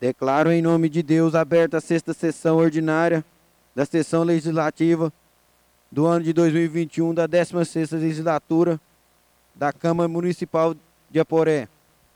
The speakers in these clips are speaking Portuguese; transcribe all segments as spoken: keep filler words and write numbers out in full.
Declaro em nome de Deus aberta a sexta sessão ordinária da sessão legislativa do ano de dois mil e vinte e um da décima sexta legislatura da Câmara Municipal de Aporé.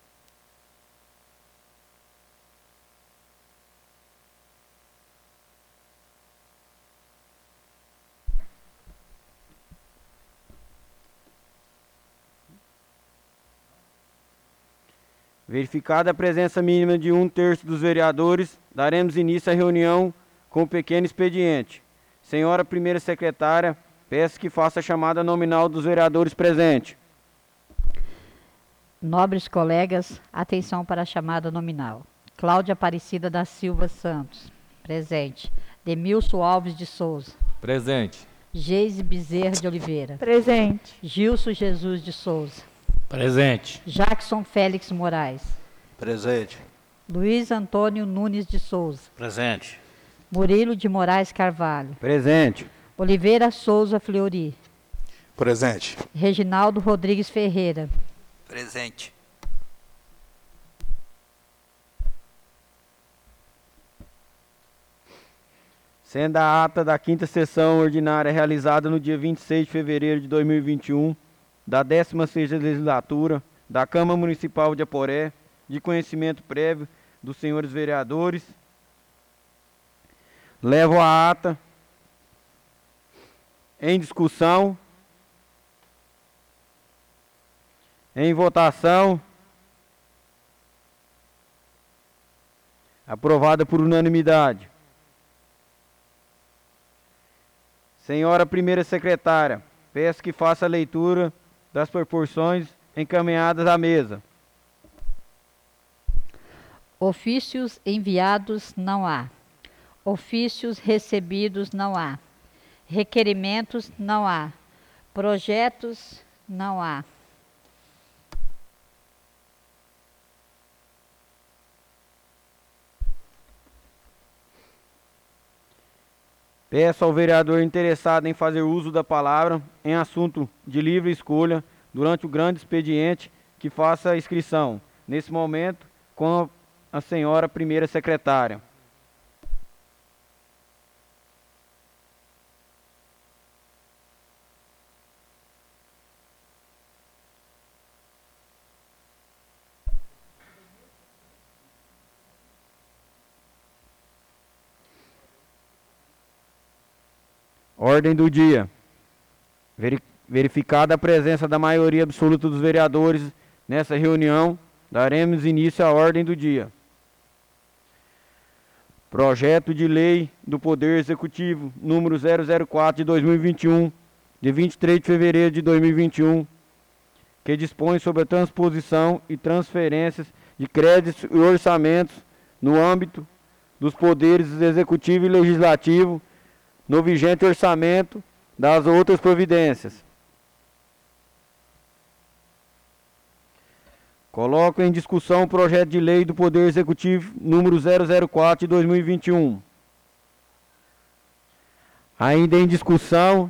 Verificada a presença mínima de um terço dos vereadores, daremos início à reunião com o pequeno expediente. Senhora primeira secretária, peço que faça a chamada nominal dos vereadores presentes. Nobres colegas, atenção para a chamada nominal. Cláudia Aparecida da Silva Santos, presente. Demilson Alves de Souza. Presente. Geise Bezerra de Oliveira. Presente. Gilson Jesus de Souza. Presente. Jackson Félix Moraes. Presente. Luiz Antônio Nunes de Souza. Presente. Murilo de Moraes Carvalho. Presente. Oliveira Souza Fleury. Presente. Reginaldo Rodrigues Ferreira. Presente. Sendo a ata da quinta sessão ordinária realizada no dia vinte e seis de fevereiro de dois mil e vinte e um, da décima sexta legislatura da Câmara Municipal de Aporé, de conhecimento prévio dos senhores vereadores, levo a ata em discussão, em votação, aprovada por unanimidade. Senhora primeira secretária, peço que faça a leitura das proporções encaminhadas à mesa. Ofícios enviados não há. Ofícios recebidos não há. Requerimentos não há. Projetos não há. Peço ao vereador interessado em fazer uso da palavra em assunto de livre escolha durante o grande expediente que faça a inscrição, nesse momento, com a senhora primeira secretária. Ordem do dia. Verificada a presença da maioria absoluta dos vereadores nessa reunião, daremos início à ordem do dia. Projeto de Lei do Poder Executivo, número zero zero quatro de dois mil e vinte e um, de vinte e três de fevereiro de dois mil e vinte e um, que dispõe sobre a transposição e transferências de créditos e orçamentos no âmbito dos poderes executivo e legislativo, no vigente orçamento das outras providências. Coloco em discussão o projeto de lei do Poder Executivo número zero zero quatro de dois mil e vinte e um. Ainda em discussão,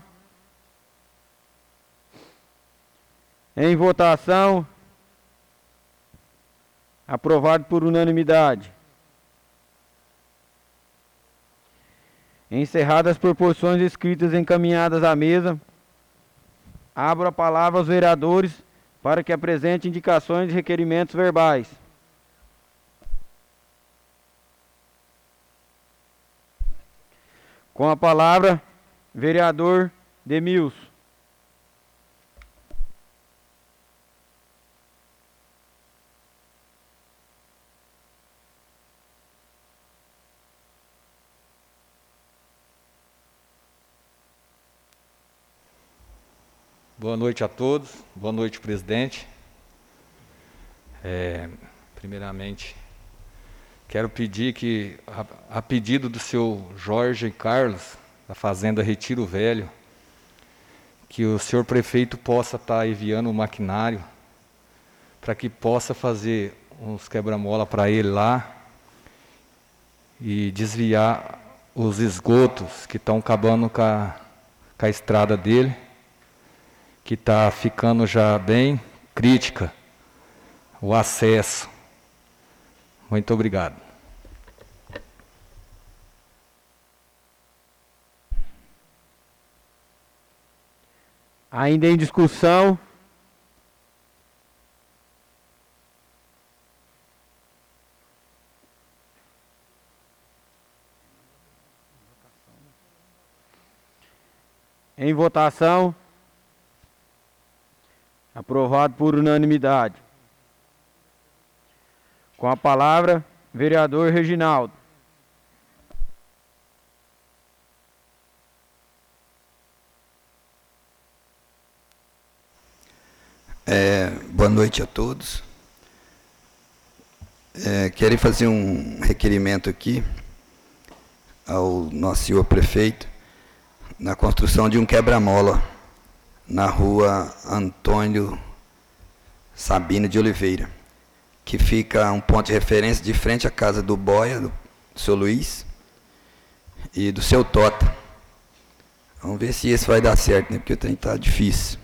em votação, aprovado por unanimidade. Encerradas as proporções escritas encaminhadas à mesa, abro a palavra aos vereadores para que apresente indicações e requerimentos verbais. Com a palavra, vereador Demilson. Boa noite a todos, boa noite, presidente. É, primeiramente, quero pedir que, a, a pedido do senhor Jorge Carlos, da Fazenda Retiro Velho, que o senhor prefeito possa estar enviando um maquinário para que possa fazer uns quebra-mola para ele lá e desviar os esgotos que estão acabando com a, com a estrada dele, que está ficando já bem crítica o acesso. Muito obrigado. Ainda em discussão. Em votação. Aprovado por unanimidade. Com a palavra, vereador Reginaldo. É, boa noite a todos. É, quero fazer um requerimento aqui ao nosso senhor prefeito na construção de um quebra-mola na rua Antônio Sabino de Oliveira, que fica um ponto de referência de frente à casa do Boia, do seu Luiz, e do seu Tota. Vamos ver se esse vai dar certo, né? Porque o trem está difícil.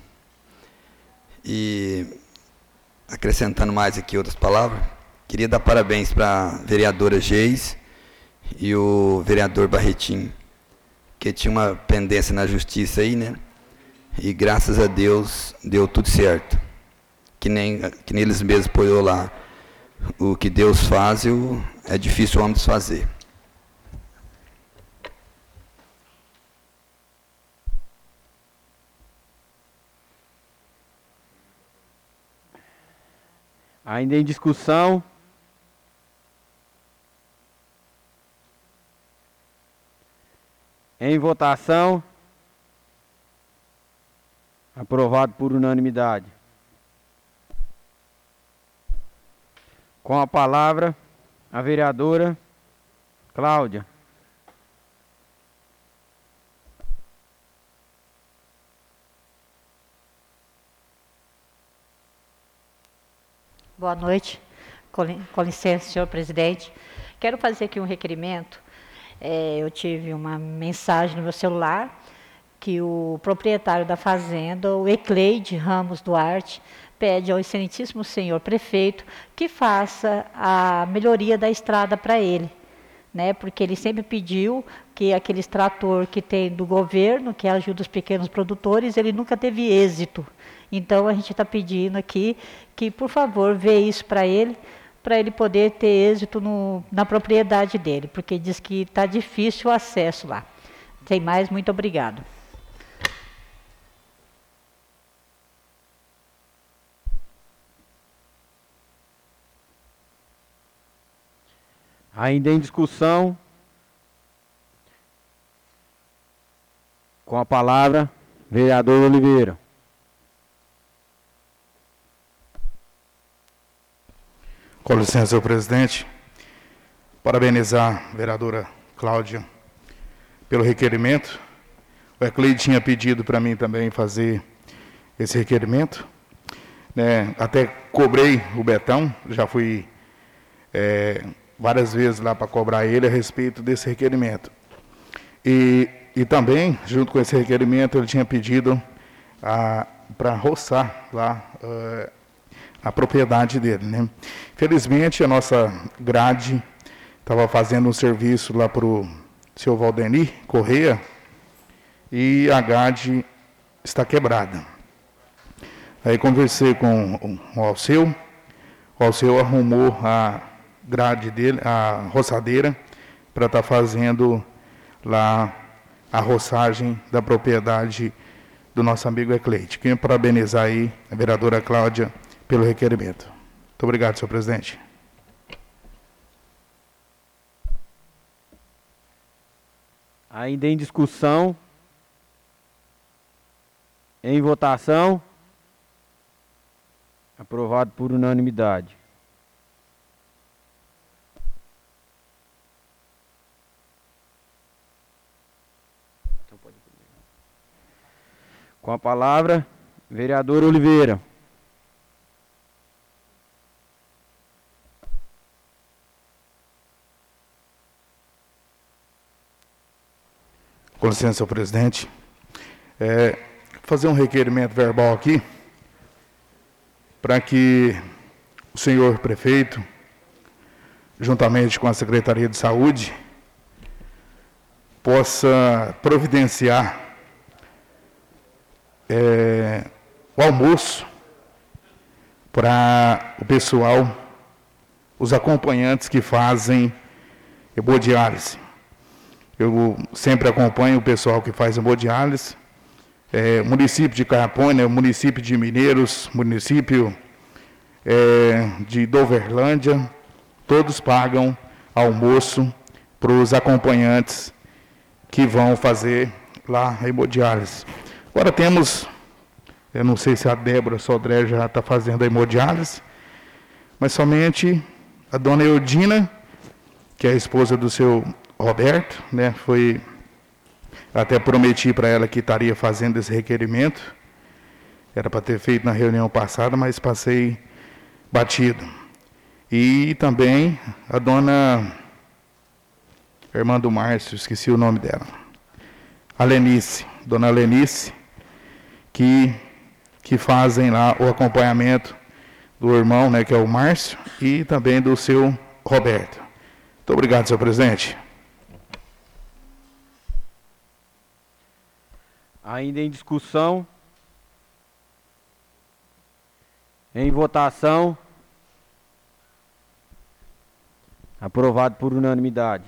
E, acrescentando mais aqui outras palavras, queria dar parabéns para a vereadora Geis e o vereador Barretinho, que tinha uma pendência na justiça aí, né? E graças a Deus deu tudo certo. Que nem, que nem eles mesmos põem lá. O que Deus faz eu, é difícil o homem desfazer. Ainda em discussão. Em votação. Aprovado por unanimidade. Com a palavra, a vereadora Cláudia. Boa noite. Com, li- com licença, senhor presidente. Quero fazer aqui um requerimento. É, eu tive uma mensagem no meu celular que o proprietário da fazenda, o Ecleide Ramos Duarte, pede ao excelentíssimo senhor prefeito que faça a melhoria da estrada para ele, né? Porque ele sempre pediu que aquele trator que tem do governo, que ajuda os pequenos produtores, ele nunca teve êxito. Então a gente está pedindo aqui que, por favor, vê isso para ele, para ele poder ter êxito no, na propriedade dele, porque diz que está difícil o acesso lá. Sem mais, muito obrigado. Ainda em discussão. Com a palavra, vereador Oliveira. Com licença, senhor presidente. Parabenizar a vereadora Cláudia pelo requerimento. O Ecleide tinha pedido para mim também fazer esse requerimento, né? Até cobrei o Betão, já fui é, várias vezes lá para cobrar ele a respeito desse requerimento. E, e também, junto com esse requerimento, ele tinha pedido para roçar lá uh, a propriedade dele, né? Felizmente, a nossa grade estava fazendo um serviço lá para o senhor Valdemir Correia e a grade está quebrada. Aí conversei com o Alceu, o Alceu arrumou a grade dele, a roçadeira, para estar fazendo lá a roçagem da propriedade do nosso amigo Ecleide. Queria parabenizar aí a vereadora Cláudia pelo requerimento. Muito obrigado, senhor presidente. Ainda em discussão. Em votação. Aprovado por unanimidade. Com a palavra, vereador Oliveira. Com licença, senhor presidente. É, fazer um requerimento verbal aqui para que o senhor prefeito, juntamente com a Secretaria de Saúde, possa providenciar é, o almoço para o pessoal, os acompanhantes que fazem hemodiálise. Eu sempre acompanho o pessoal que faz hemodiálise, é, município de Caiapônia, município de Mineiros, município é, de Doverlândia, todos pagam almoço para os acompanhantes que vão fazer lá a hemodiálise. Agora temos, eu não sei se a Débora Sodré já está fazendo a hemodiálise, mas somente a dona Eudina, que é a esposa do seu Roberto, né, foi, até prometi para ela que estaria fazendo esse requerimento, era para ter feito na reunião passada, mas passei batido. E também a dona, a irmã do Márcio, esqueci o nome dela, a Lenice, dona Lenice, que, que fazem lá o acompanhamento do irmão, né, que é o Márcio, e também do seu Roberto. Muito obrigado, senhor presidente. Ainda em discussão. Em votação. Aprovado por unanimidade.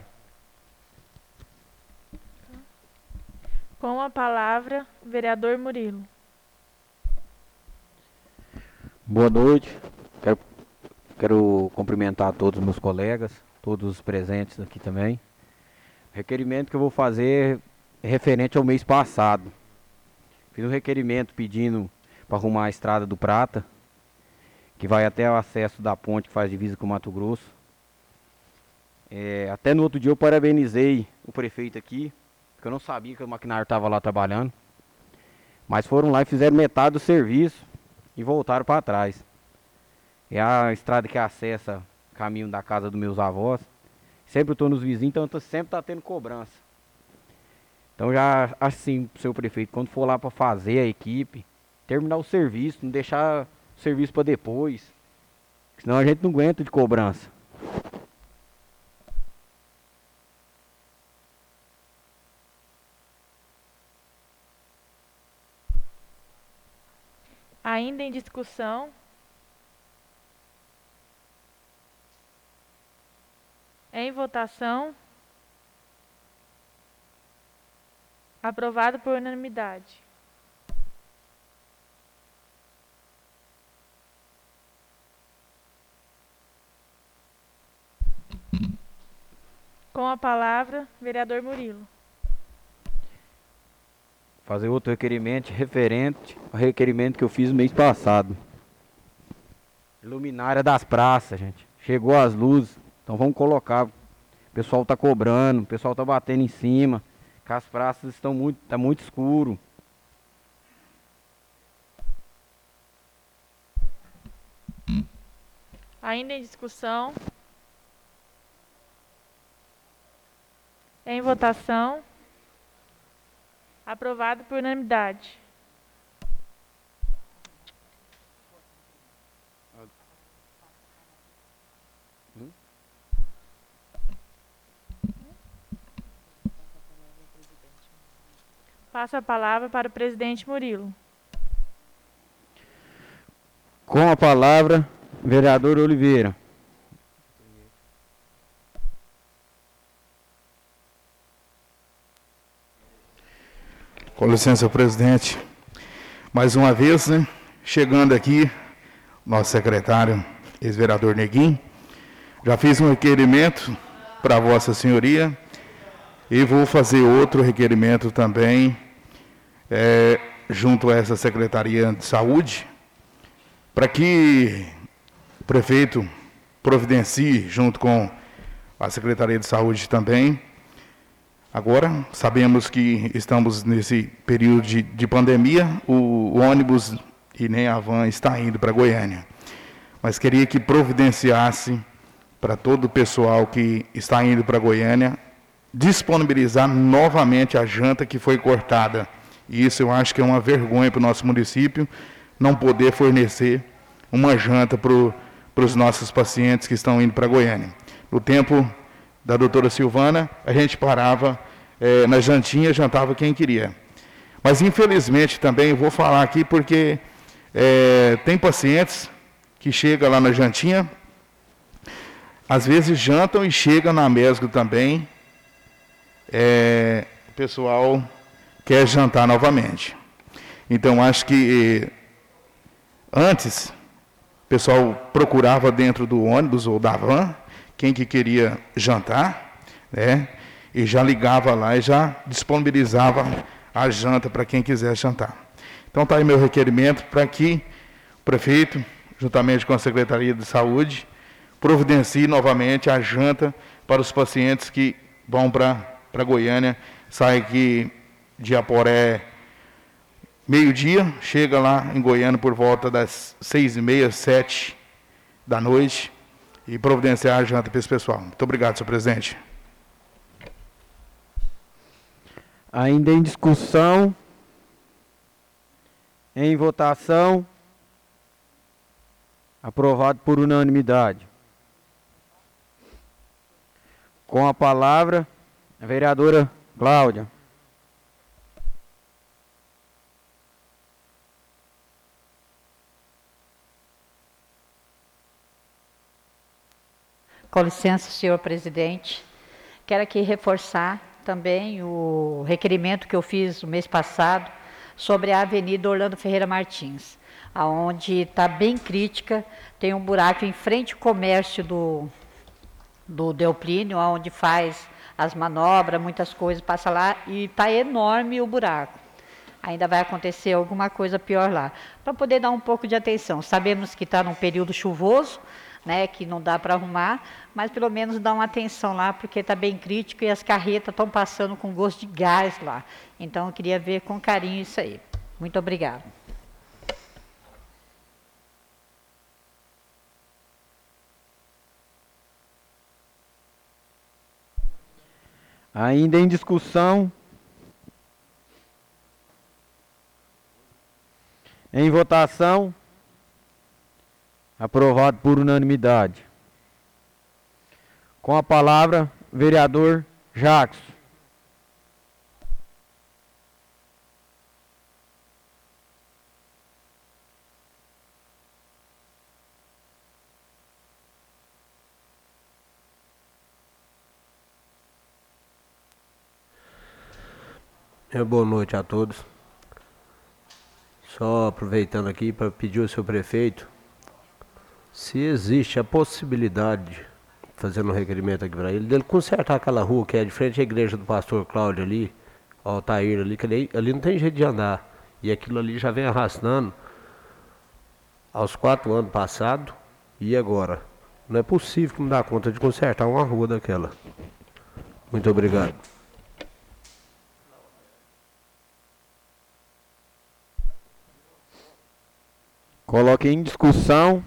Com a palavra, vereador Murilo. Boa noite. Quero, quero cumprimentar todos os meus colegas, todos os presentes aqui também. O requerimento que eu vou fazer é referente ao mês passado. Fiz um requerimento pedindo para arrumar a estrada do Prata, que vai até o acesso da ponte que faz divisa com o Mato Grosso. É, até no outro dia eu parabenizei o prefeito aqui, porque eu não sabia que o maquinário estava lá trabalhando. Mas foram lá e fizeram metade do serviço e voltaram para trás. É a estrada que acessa o caminho da casa dos meus avós. Sempre estou nos vizinhos, então tô, sempre está tendo cobrança. Então já assim, seu prefeito, quando for lá para fazer a equipe, terminar o serviço, não deixar o serviço para depois. Senão a gente não aguenta de cobrança. Ainda em discussão. Em votação. Aprovado por unanimidade. Com a palavra, vereador Murilo. Fazer outro requerimento referente ao requerimento que eu fiz no mês passado. Luminária das praças, gente. Chegou as luzes, então vamos colocar. O pessoal está cobrando, o pessoal está batendo em cima. Que as praças estão muito, tá muito escuro. Ainda em discussão. Em votação. Aprovado por unanimidade. Hum? Passo a palavra para o presidente Murilo. Com a palavra, vereador Oliveira. Com licença, presidente. Mais uma vez, né, chegando aqui, nosso secretário, ex-vereador Neguinho, já fiz um requerimento para Vossa Senhoria e vou fazer outro requerimento também, é, junto a essa Secretaria de Saúde, para que o prefeito providencie, junto com a Secretaria de Saúde também. Agora, sabemos que estamos nesse período de, de pandemia, o, o ônibus e nem a van está indo para Goiânia. Mas queria que providenciasse para todo o pessoal que está indo para Goiânia, disponibilizar novamente a janta que foi cortada. E isso eu acho que é uma vergonha para o nosso município, não poder fornecer uma janta para os nossos pacientes que estão indo para Goiânia. No tempo da doutora Silvana, a gente parava é, na jantinha, jantava quem queria. Mas, infelizmente, também eu vou falar aqui porque é, tem pacientes que chegam lá na jantinha, às vezes jantam e chegam na Mesgo também, é, o pessoal quer jantar novamente. Então, acho que antes, o pessoal procurava dentro do ônibus ou da van, quem que queria jantar, né? E já ligava lá e já disponibilizava a janta para quem quiser jantar. Então, está aí meu requerimento para que o prefeito, juntamente com a Secretaria de Saúde, providencie novamente a janta para os pacientes que vão para Goiânia, saem aqui de Aporé meio-dia, chega lá em Goiânia por volta das seis e meia, sete da noite, e providenciar a janta para esse pessoal. Muito obrigado, senhor presidente. Ainda em discussão, em votação, aprovado por unanimidade. Com a palavra, a vereadora Cláudia. Com licença, senhor presidente. Quero aqui reforçar também o requerimento que eu fiz no mês passado sobre a Avenida Orlando Ferreira Martins, aonde está bem crítica, tem um buraco em frente ao comércio do, do Delplínio, onde faz as manobras, muitas coisas, passa lá e está enorme o buraco. Ainda vai acontecer alguma coisa pior lá. Para poder dar um pouco de atenção, sabemos que está num período chuvoso, né, que não dá para arrumar, mas pelo menos dá uma atenção lá, porque está bem crítico e as carretas estão passando com gosto de gás lá. Então, eu queria ver com carinho isso aí. Muito obrigada. Ainda em discussão, em votação, aprovado por unanimidade. Com a palavra, vereador Jacques. Boa noite a todos. Só aproveitando aqui para pedir ao seu prefeito se existe a possibilidade, fazendo um requerimento aqui para ele, dele consertar aquela rua que é de frente à igreja do pastor Cláudio ali, Altair ali, que ali, ali não tem jeito de andar. E aquilo ali já vem arrastando aos quatro anos passados e agora. Não é possível que não dá conta de consertar uma rua daquela. Muito obrigado. Coloque em discussão.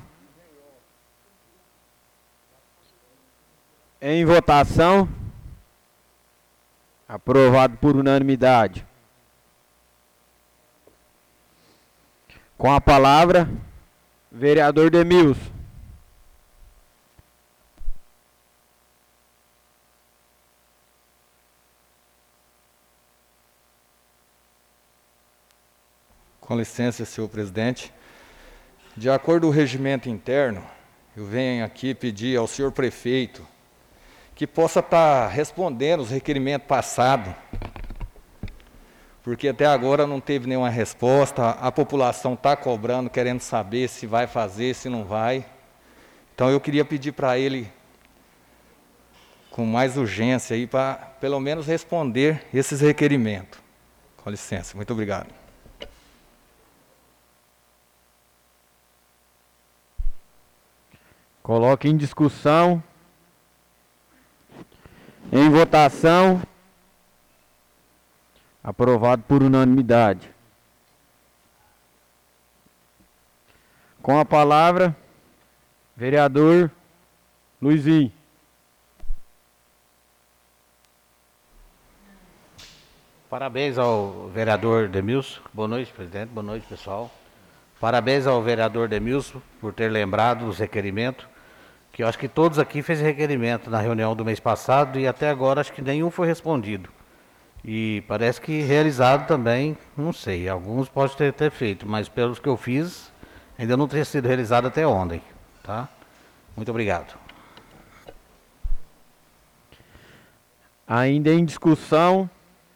Em votação. Aprovado por unanimidade. Com a palavra, vereador Demilson. Com licença, senhor presidente. De acordo com o regimento interno, eu venho aqui pedir ao senhor prefeito que possa estar respondendo os requerimentos passados, porque até agora não teve nenhuma resposta, a população está cobrando, querendo saber se vai fazer, se não vai. Então eu queria pedir para ele, com mais urgência, aí, para pelo menos responder esses requerimentos. Com licença, muito obrigado. Coloque em discussão. Em votação. Aprovado por unanimidade. Com a palavra, vereador Luizinho. Parabéns ao vereador Demilson. Boa noite, presidente. Boa noite, pessoal. Parabéns ao vereador Demilson por ter lembrado os requerimentos, que eu acho que todos aqui fez requerimento na reunião do mês passado e até agora acho que nenhum foi respondido. E parece que realizado também, não sei, alguns podem ter, ter feito, mas pelos que eu fiz, ainda não ter sido realizado até ontem, tá? Muito obrigado. Ainda em discussão.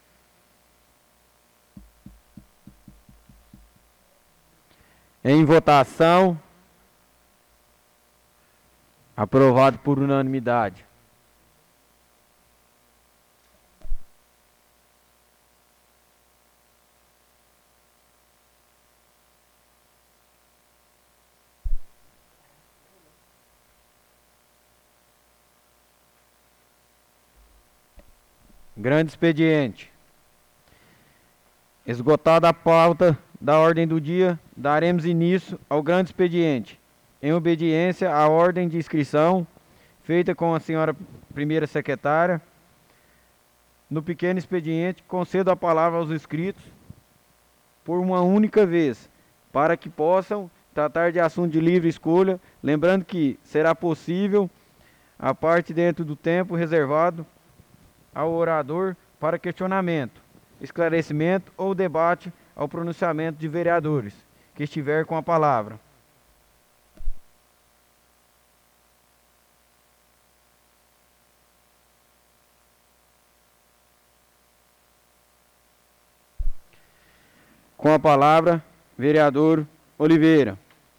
Em votação. Aprovado por unanimidade. Grande expediente. Esgotada a pauta da ordem do dia, daremos início ao grande expediente, em obediência à ordem de inscrição feita com a senhora primeira secretária. No pequeno expediente, concedo a palavra aos inscritos por uma única vez, para que possam tratar de assunto de livre escolha, lembrando que será possível a parte dentro do tempo reservado ao orador para questionamento, esclarecimento ou debate ao pronunciamento de vereadores que estiver com a palavra. Com a palavra, vereador Oliveira.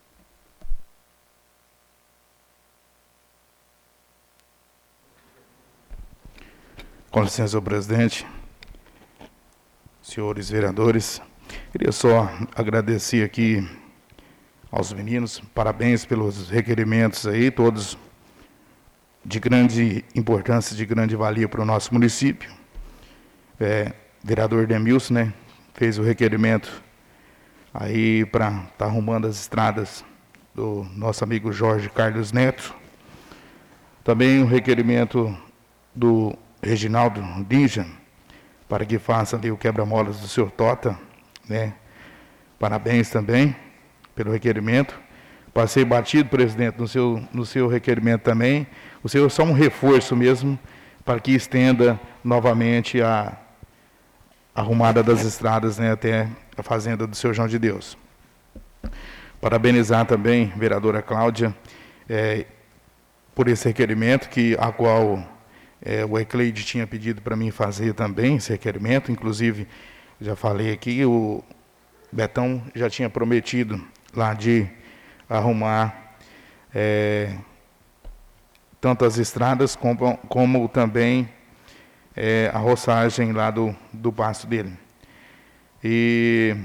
Com licença, senhor presidente, senhores vereadores, queria só agradecer aqui aos meninos, parabéns pelos requerimentos aí, todos de grande importância, de grande valia para o nosso município. É, vereador Demilson, né, fez o requerimento aí para estar tá arrumando as estradas do nosso amigo Jorge Carlos Neto. Também o requerimento do Reginaldo Ninja, para que faça ali o quebra-molas do senhor Tota, né? Parabéns também pelo requerimento. Passei batido, presidente, no seu, no seu requerimento também. O senhor é só um reforço mesmo, para que estenda novamente a arrumada das estradas, né, até a fazenda do seu João de Deus. Parabenizar também a vereadora Cláudia é, por esse requerimento, que, a qual é, o Ecleide tinha pedido para mim fazer também, esse requerimento. Inclusive, já falei aqui, o Betão já tinha prometido lá de arrumar é, tanto as estradas como, como também é, a roçagem lá do, do pasto dele. E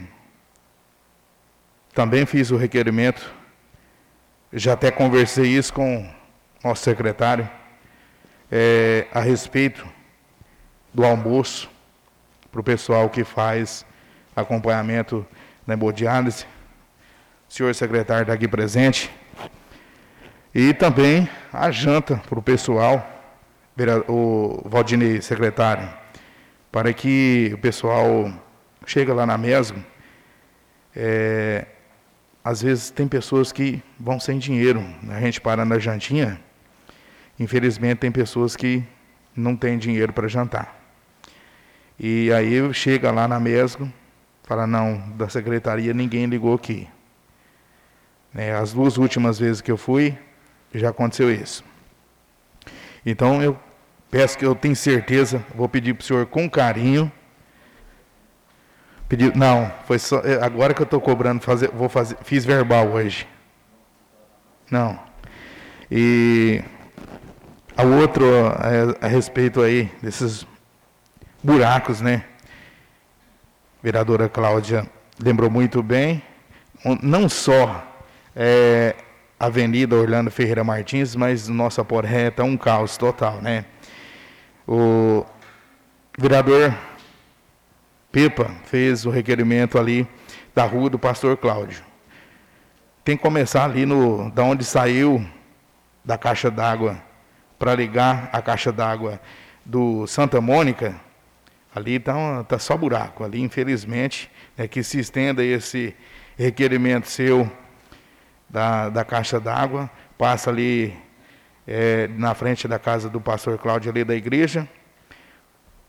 também fiz o requerimento, já até conversei isso com o nosso secretário, é, a respeito do almoço para o pessoal que faz acompanhamento na hemodiálise. O senhor secretário está aqui presente. E também a janta para o pessoal, o Valdinei, secretário, para que o pessoal chega lá na mesa. É, às vezes tem pessoas que vão sem dinheiro, a gente para na jantinha, infelizmente tem pessoas que não têm dinheiro para jantar. E aí chega lá na mesa, fala, não, da secretaria ninguém ligou aqui. É, as duas últimas vezes que eu fui, já aconteceu isso. Então eu peço, que eu tenho certeza, vou pedir para o senhor com carinho, pedir, não, foi só, agora que eu estou cobrando, fazer, vou fazer, fiz verbal hoje. Não. E a outro, a, a respeito aí desses buracos, né? Vereadora Cláudia lembrou muito bem, não só é, Avenida Orlando Ferreira Martins, mas nossa Poré está um caos total, né? O vereador Pepa fez o requerimento ali da rua do Pastor Cláudio. Tem que começar ali no, da onde saiu da caixa d'água para ligar a caixa d'água do Santa Mônica. Ali está tá só buraco. Ali, infelizmente, é que se estenda esse requerimento seu da, da caixa d'água, passa ali é, na frente da casa do pastor Cláudio, ali da igreja.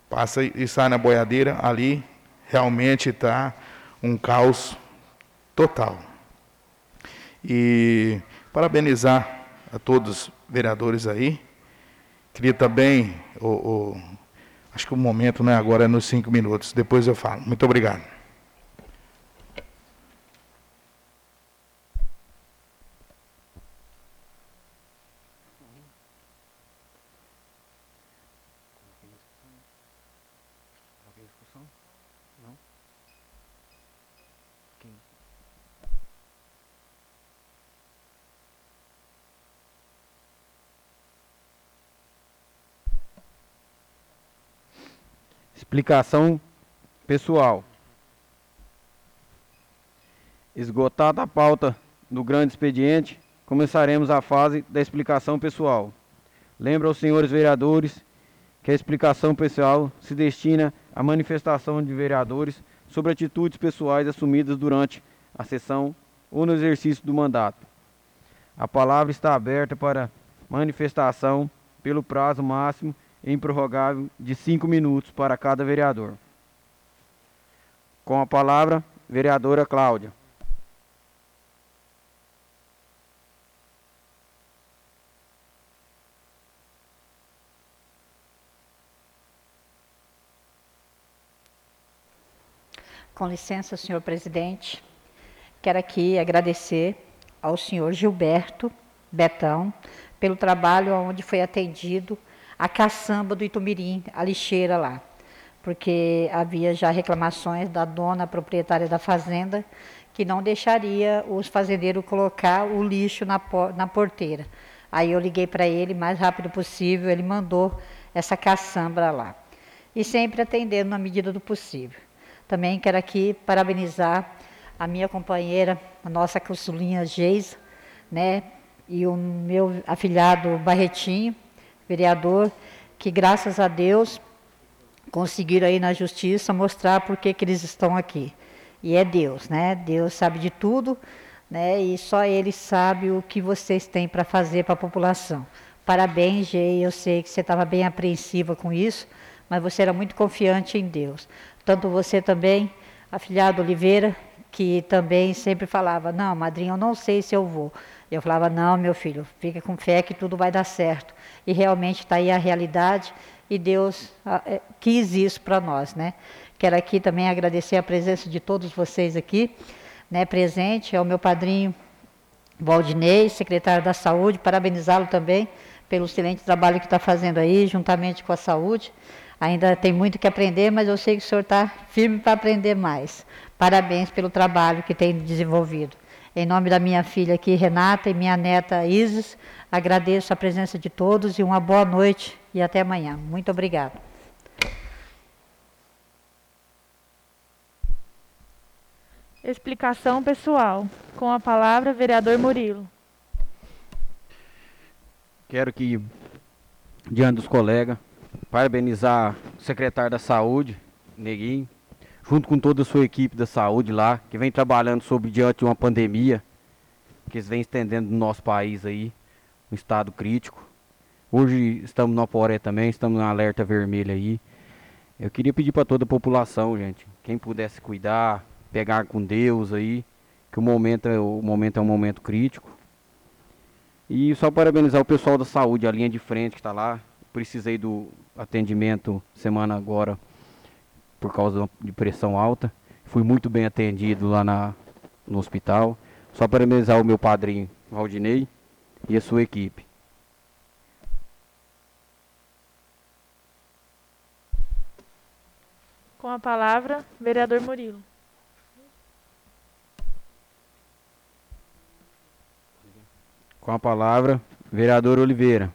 passa e sai na boiadeira, ali realmente está um caos total. E parabenizar a todos os vereadores aí. Queria também, o, o, acho que o momento não é agora, é nos cinco minutos, depois eu falo. Muito obrigado. Explicação pessoal. Esgotada a pauta do grande expediente, começaremos a fase da explicação pessoal. Lembro aos senhores vereadores que a explicação pessoal se destina à manifestação de vereadores sobre atitudes pessoais assumidas durante a sessão ou no exercício do mandato. A palavra está aberta para manifestação pelo prazo máximo e improrrogável de cinco minutos para cada vereador. Com a palavra, vereadora Cláudia. Com licença, senhor presidente, quero aqui agradecer ao senhor Gilberto Betão pelo trabalho onde foi atendido a caçamba do Itumirim, a lixeira lá, porque havia já reclamações da dona proprietária da fazenda que não deixaria os fazendeiros colocar o lixo na, na porteira. Aí eu liguei para ele, mais rápido possível, ele mandou essa caçamba lá. E sempre atendendo na medida do possível. Também quero aqui parabenizar a minha companheira, a nossa caçulinha Geisa, né, e o meu afilhado Barretinho, vereador, que graças a Deus conseguiram aí na justiça mostrar por que que eles estão aqui. E é Deus, né? Deus sabe de tudo, né? E só Ele sabe o que vocês têm para fazer para a população. Parabéns, Gei, eu sei que você estava bem apreensiva com isso, mas você era muito confiante em Deus. Tanto você também, afilhado Oliveira, que também sempre falava, não, madrinha, eu não sei se eu vou. Eu falava, não, meu filho, fica com fé que tudo vai dar certo. E realmente está aí a realidade e Deus ah, é, quis isso para nós, né? Quero aqui também agradecer a presença de todos vocês aqui, né, presente, ao meu padrinho Valdinei, secretário da Saúde, parabenizá-lo também pelo excelente trabalho que está fazendo aí, juntamente com a saúde. Ainda tem muito que aprender, mas eu sei que o senhor está firme para aprender mais. Parabéns pelo trabalho que tem desenvolvido. Em nome da minha filha aqui, Renata, e minha neta Isis, agradeço a presença de todos e uma boa noite e até amanhã. Muito obrigada. Explicação pessoal. Com a palavra, vereador Murilo. Quero que, diante dos colegas, parabenizar o secretário da Saúde, Neguinho, junto com toda a sua equipe da saúde lá, que vem trabalhando sobre diante de uma pandemia, que vem estendendo no nosso país aí, um estado crítico. Hoje estamos no Aporé também, estamos no alerta vermelho aí. Eu queria pedir para toda a população, gente, quem pudesse cuidar, pegar com Deus aí, que o momento é, o momento é um momento crítico. E só parabenizar o pessoal da saúde, a linha de frente que está lá. Precisei do atendimento semana agora por causa de pressão alta. Fui muito bem atendido lá na, no hospital. Só parabenizar o meu padrinho Valdinei e a sua equipe. Com a palavra, vereador Murilo. Com a palavra, vereador Oliveira.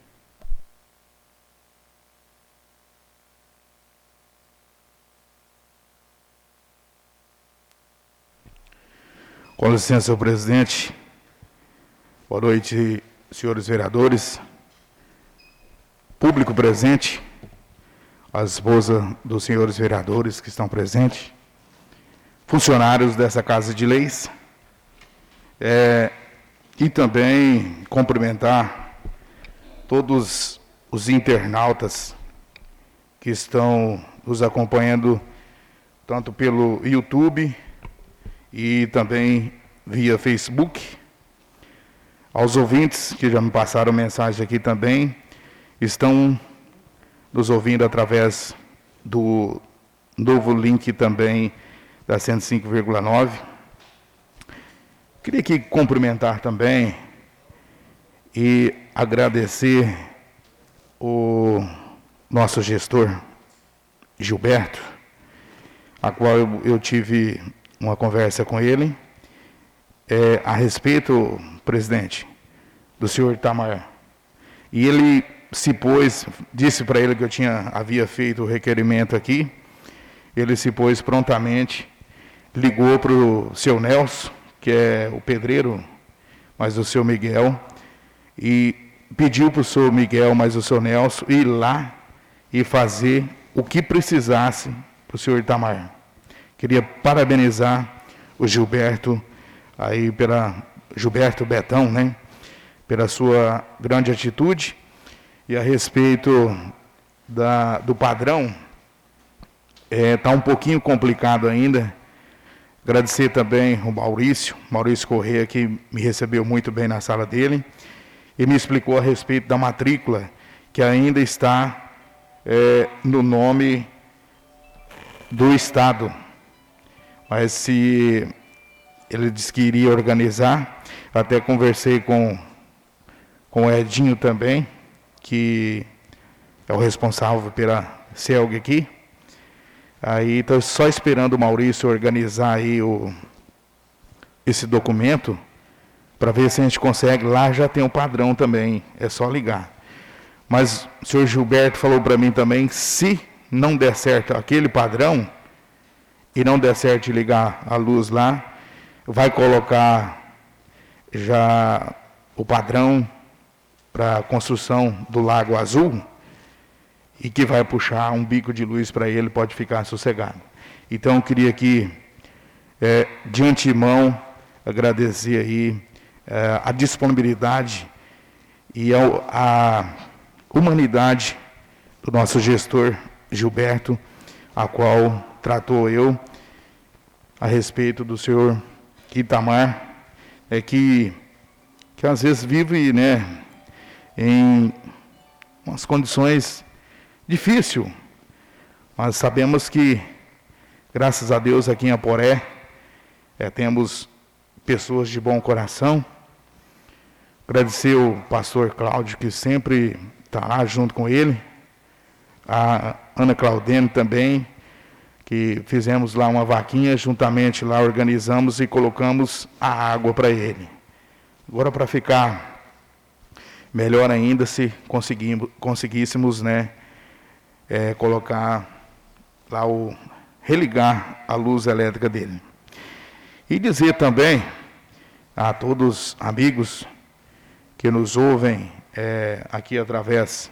Com licença, senhor presidente. Boa noite, senhores vereadores. Público presente, a esposa dos senhores vereadores que estão presentes, funcionários dessa Casa de Leis, é, e também cumprimentar todos os internautas que estão nos acompanhando tanto pelo YouTube e também via Facebook. Aos ouvintes que já me passaram mensagem aqui também, estão nos ouvindo através do novo link também da cento e cinco vírgula nove. Queria aqui cumprimentar também e agradecer o nosso gestor, Gilberto, a qual eu, eu tive uma conversa com ele, é, a respeito, presidente, do senhor Itamar. E ele se pôs, disse para ele que eu tinha, havia feito o requerimento aqui, ele se pôs prontamente, ligou para o seu Nelson, que é o pedreiro, mas o seu Miguel, e pediu para o senhor Miguel, mas o seu Nelson, ir lá e fazer o que precisasse para o senhor Itamar. Queria parabenizar o Gilberto, aí pela, Gilberto Betão, né, pela sua grande atitude, e a respeito da, do padrão, está é, um pouquinho complicado ainda. Agradecer também o Maurício, Maurício Corrêa, que me recebeu muito bem na sala dele, e me explicou a respeito da matrícula, que ainda está é, no nome do Estado. Mas se ele disse que iria organizar, até conversei com, com o Edinho também, que é o responsável pela C E L G aqui. Aí estou só esperando o Maurício organizar aí o, esse documento, para ver se a gente consegue. Lá já tem um padrão também, é só ligar. Mas o senhor Gilberto falou para mim também, se não der certo aquele padrão, e não der certo de ligar a luz lá, vai colocar já o padrão para a construção do Lago Azul, e que vai puxar um bico de luz para ele, pode ficar sossegado. Então, eu queria aqui, é, de antemão, agradecer aí é, a disponibilidade e a, a humanidade do nosso gestor Gilberto, a qual tratou eu a respeito do senhor Itamar, é que, que às vezes vive, né, em umas condições difíceis, mas sabemos que, graças a Deus, aqui em Aporé, é, temos pessoas de bom coração. Agradecer o pastor Cláudio, que sempre está lá junto com ele, a Ana Claudene também, que fizemos lá uma vaquinha, juntamente lá organizamos e colocamos a água para ele. Agora, para ficar melhor ainda, se conseguimos, conseguíssemos, né, é, colocar lá o, religar a luz elétrica dele. E dizer também a todos os amigos que nos ouvem é, aqui através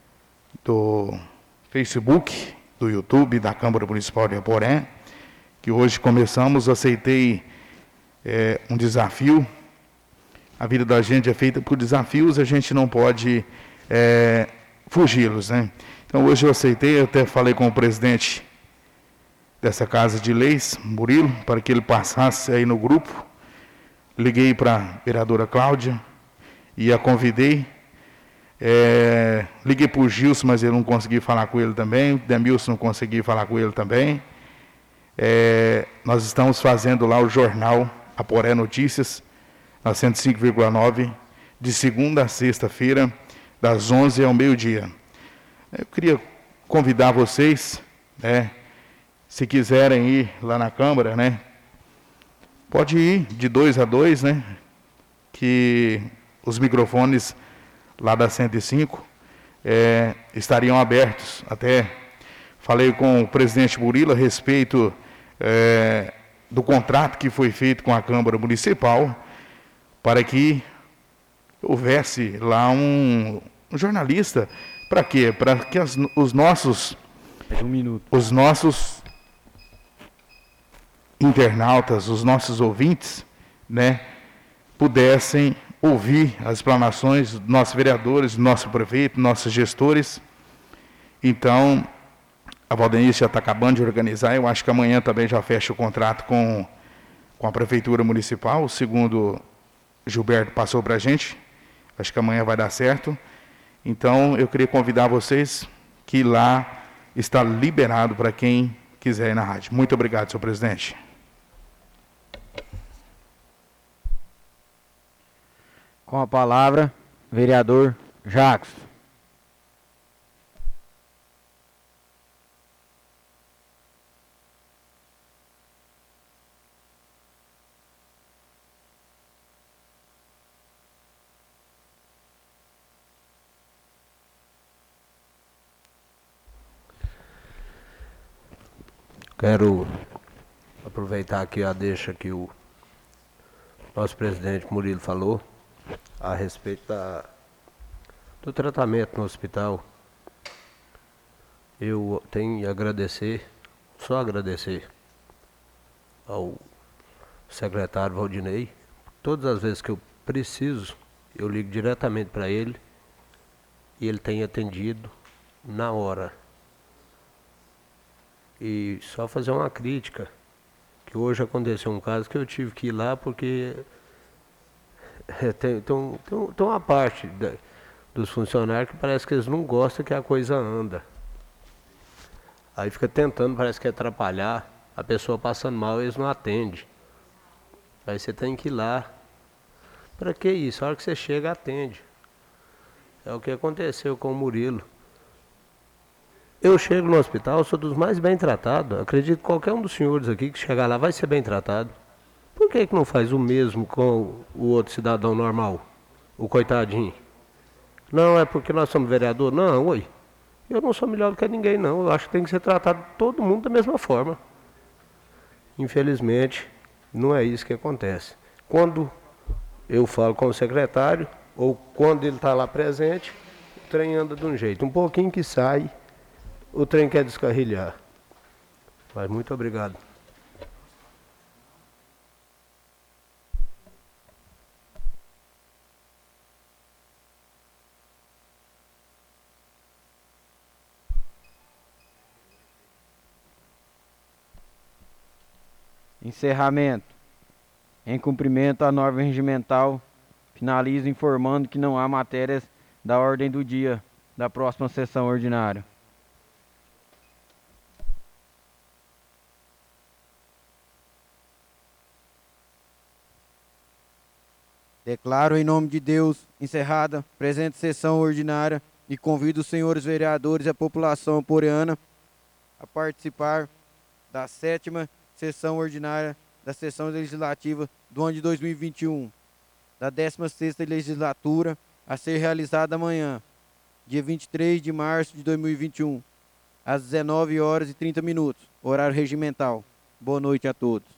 do Facebook, do YouTube, da Câmara Municipal de Aporé, que hoje começamos, aceitei é, um desafio. A vida da gente é feita por desafios, a gente não pode é, fugi-los, né? Então, hoje eu aceitei, eu até falei com o presidente dessa Casa de Leis, Murilo, para que ele passasse aí no grupo. Liguei para a vereadora Cláudia e a convidei. É, liguei para o Gilson, mas eu não consegui falar com ele também. O Demilson não consegui falar com ele também. É, nós estamos fazendo lá o jornal Aporé Notícias, na cento e cinco vírgula nove, de segunda a sexta-feira, das onze ao meio-dia. Eu queria convidar vocês, né, se quiserem ir lá na Câmara, né, pode ir de dois a dois, né, que os microfones lá da cento e cinco é, estariam abertos. Até falei com o presidente Murilo a respeito é, do contrato que foi feito com a Câmara Municipal, para que houvesse lá um, um jornalista. Para quê? Para que as, os nossos um minuto. os nossos internautas, os nossos ouvintes, né, pudessem ouvir as explanações dos nossos vereadores, do nosso prefeito, nossos gestores. Então, a Valdenice já está acabando de organizar. Eu acho que amanhã também já fecha o contrato com, com a Prefeitura Municipal, o segundo Gilberto passou para a gente. Acho que amanhã vai dar certo. Então, eu queria convidar vocês que lá está liberado para quem quiser ir na rádio. Muito obrigado, senhor presidente. Com a palavra, vereador Jacques. Quero aproveitar aqui a deixa que o nosso presidente Murilo falou a respeito da, do tratamento no hospital. Eu tenho que agradecer, só agradecer ao secretário Valdinei. Todas as vezes que eu preciso, eu ligo diretamente para ele e ele tem atendido na hora. E só fazer uma crítica, que hoje aconteceu um caso que eu tive que ir lá porque é, tem, tem, um, tem, um, tem uma parte da, dos funcionários que parece que eles não gostam que a coisa anda. Aí fica tentando, parece que atrapalhar, a pessoa passando mal, eles não atendem. Aí você tem que ir lá. Para que isso? A hora que você chega, atende. É o que aconteceu com o Murilo. Eu chego no hospital, sou dos mais bem tratados. Acredito que qualquer um dos senhores aqui que chegar lá vai ser bem tratado. Por que que não faz o mesmo com o outro cidadão normal? O coitadinho. Não, é porque nós somos vereador? Não, oi. Eu não sou melhor do que ninguém, não. Eu acho que tem que ser tratado todo mundo da mesma forma. Infelizmente, não é isso que acontece. Quando eu falo com o secretário, ou quando ele está lá presente, o trem anda de um jeito. Um pouquinho que sai, o trem quer descarrilhar. Mas muito obrigado. Encerramento. Em cumprimento à norma regimental, finalizo informando que não há matérias da ordem do dia da próxima sessão ordinária. Declaro em nome de Deus encerrada a presente sessão ordinária e convido os senhores vereadores e a população poreana a participar da sétima sessão ordinária da sessão legislativa do ano de dois mil e vinte e um, da décima sexta legislatura, a ser realizada amanhã, dia vinte e três de março de dois mil e vinte e um, às dezenove horas e trinta minutos, horário regimental. Boa noite a todos.